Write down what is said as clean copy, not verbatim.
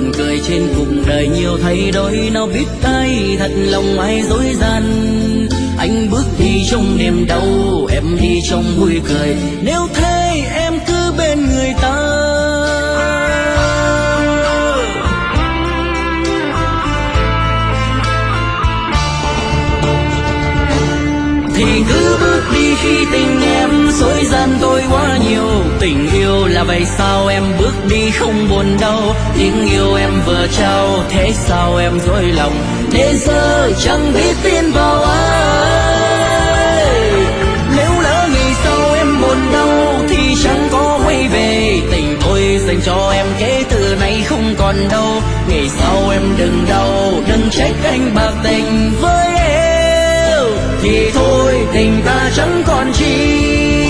buồn cười trên cuộc đời nhiều thay đổi, nào biết ai thật lòng ai dối gian. Anh bước đi trong niềm đau, em đi trong vui cười, nếu thế em cứ bên người ta. Thì cứ bước đi khi tình em dối gian tôi quá nhiều. Tình yêu là vậy sao em bước đi không buồn đau, tiếng yêu em vừa trao thế sao em dối lòng. Thế giờ chẳng biết tin vào ai, nếu lỡ ngày sau em buồn đau thì chẳng có quay về. Tình tôi dành cho em kể từ nay không còn đâu, ngày sau em đừng đau đừng trách anh bạc tình với em. Thì thôi tình ta chẳng còn chi,